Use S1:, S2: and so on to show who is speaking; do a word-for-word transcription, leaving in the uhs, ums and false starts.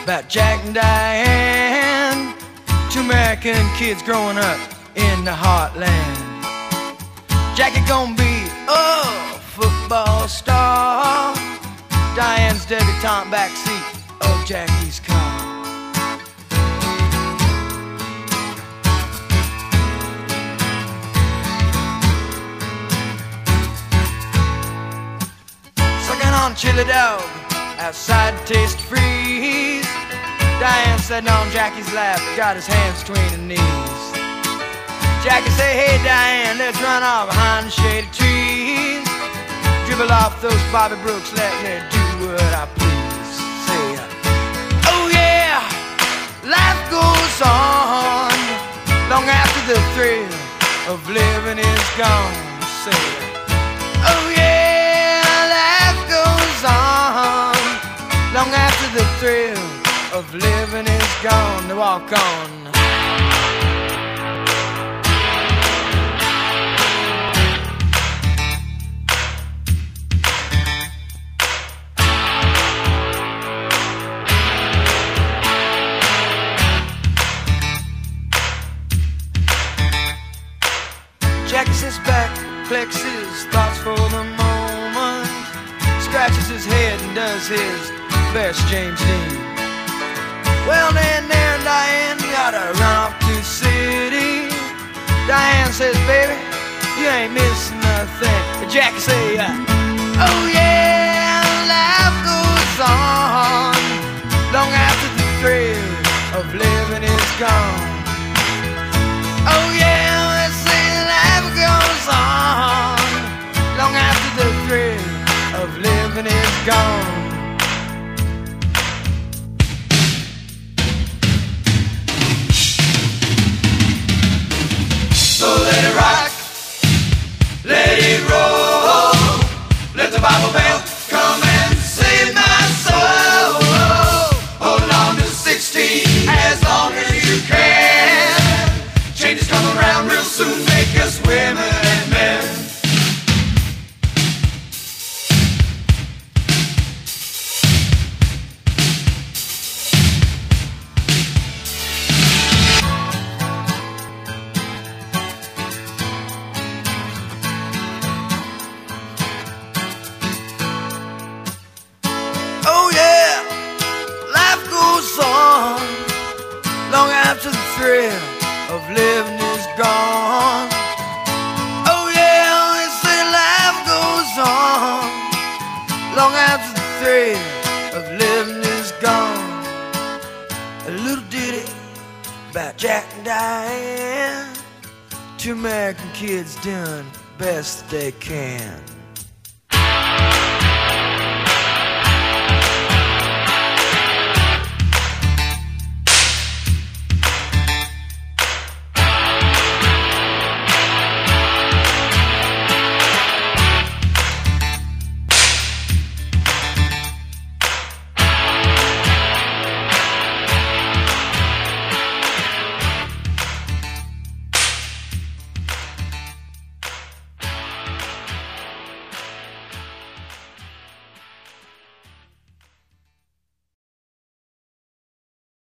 S1: about Jack and Diane, two American kids growing up in the heartland. Jackie gonna be a football star, Diane's debutante backseat of Jackie's car. Sucking on chili dog outside Taste Freeze, Diane sitting on Jackie's lap, got his hands between her knees. Jackie say, hey Diane, let's run off behind the shady trees, dribble off those Bobby Brooks, let me do what I please. Say, oh yeah, life goes on long after the thrill of living is gone. Say, oh yeah, life goes on long after the thrill of living is gone. They walk on. Jackie sits back, collects his thoughts for the moment, scratches his head and does his best James Dean. Well then, there and Diane gotta run off to the city. Diane says, baby, you ain't missing nothing. But Jackie say, uh, oh yeah, life goes on long after the thrill of living is gone. Oh yeah, let's say life goes on long after the thrill of living is gone. So let it rock, let it roll, let the Bible bell come and save my soul. Hold on to sixteen as long as you can. Changes come around real soon, make us women and men. Long after the thrill of living is gone. Oh yeah, they say life goes on long after the thrill of living is gone. A little ditty about Jack and Diane, two American kids doing best they can.